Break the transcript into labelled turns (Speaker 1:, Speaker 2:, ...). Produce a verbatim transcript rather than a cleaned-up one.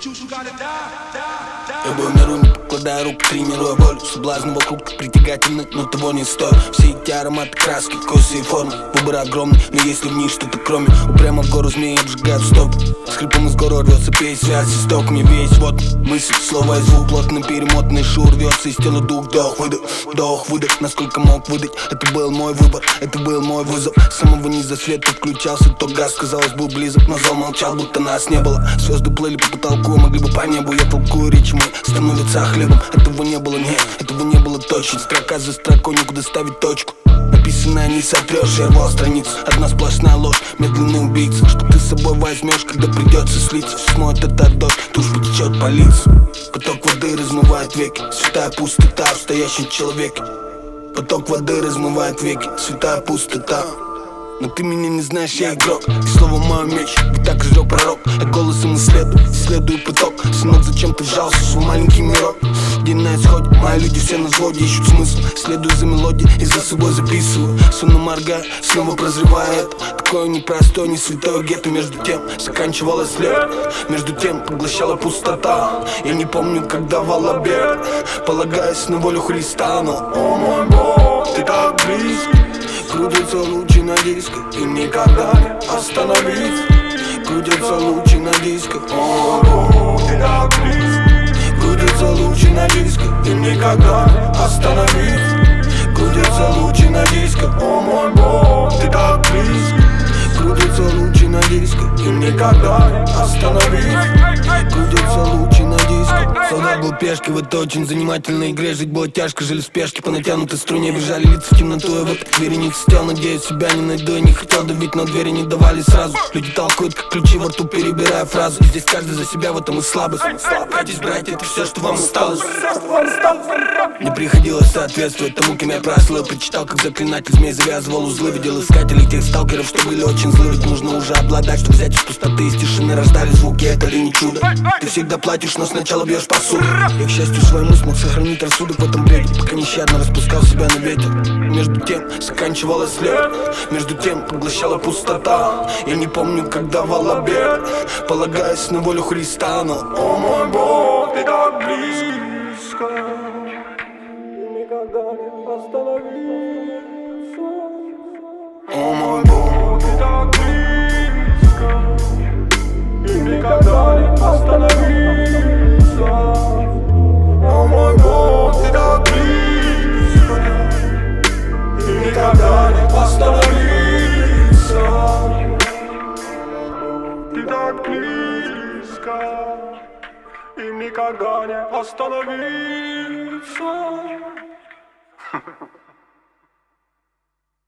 Speaker 1: Я бою миру, не покладая рук, тренируя волю. Соблазны вокруг так притягательны, но того не стоит. Все эти ароматы, краски, вкусы и формы. Выбор огромный, но если в них что-то кроме. Упрямо в гору змеи обжигают стоп. С хрипом из горы рвется петь, связь с истоком я весь. Вот мысль, слово и звук, плотный перемотанный шур. Рвется из тела дух, вдох, выдох, вдох, выдох. Насколько мог выдать, это был мой выбор, это был мой вызов. С самого низа свет подключался, то газ, казалось, был близок, но замолчал, будто нас не было. Звезды плыли по потолку, могли бы по небу. Я толкую речь, мы становятся хлебом. Этого не было, нет, этого не было точно. Строка за строкой, некуда ставить точку. Написанное не сотрешь, я рвал страницу. Одна сплошная ложь, медленный убийца. Что ты с собой возьмешь, когда придется слиться? Все смоет этот дождь, тушь потечет по лицу. Поток воды размывает веки, святая пустота в стоящем человеке. Поток воды размывает веки, святая пустота. Но ты меня не знаешь, я игрок. И слово мой меч, ведь так изрек пророк. Я голосом исследую, исследую поток. Сынок, зачем ты вжался в свой маленький мирок? День на исходе, мои люди все на взводе. Ищут смысл, следую за мелодией и за собой записываю. Сонно моргая, снова прозревая это. Такое непростое, не святое гетто. Между тем заканчивалось лето, между тем поглощала пустота. Я не помню, как давал обед, полагаясь на волю Христа. Но, о мой Бог, ты так близко. Крутятся лучи на дисках, им никогда не остановить. Крутятся лучи на дисках, о Бог, ты так близко. Крутятся лучи на дисках, им никогда не остановить. Крутятся лучи на дисках, о мой Бог, ты так близко. Крутятся лучи на дисках, им никогда не остановить. Крутятся лучи на дисках. Солдат был пешкой в этой очень занимательной игре. Жить было тяжко, жили в спешке, по натянутой струне. Бежали лица в темноту, я в этой двери не цител. Надеюсь, себя не найду, я не хотел давить, но двери не давали сразу. Люди толкуют, как ключи во рту, перебирая фразы. И здесь каждый за себя, в этом и слабость. Катись, братья, это все, что вам осталось. Мне приходилось соответствовать тому, кем я прослыл. Прочитал, как заклинатель змей завязывал узлы. Видел искателей тех сталкеров, что были очень злы. Ведь нужно уже обладать, чтобы взять из пустоты, из тишины рождались звуки, это ли не чудо? Ты всегда платишь, но сначала бьешь посуду. Я, к счастью, своему смог сохранить рассудок в этом бреде, пока нещадно распускал себя на ветер. Между тем заканчивалось лето, между тем поглощала пустота. Я не помню, как давал обед, полагаясь на волю Христа. Но, о мой Бог, ты так близко, и никогда не остановиться. О мой Бог, ты так близко, и никогда не остановиться. О мой Бог, ты так близко, и никогда не остановиться. Ты так близко, и никогда не остановиться.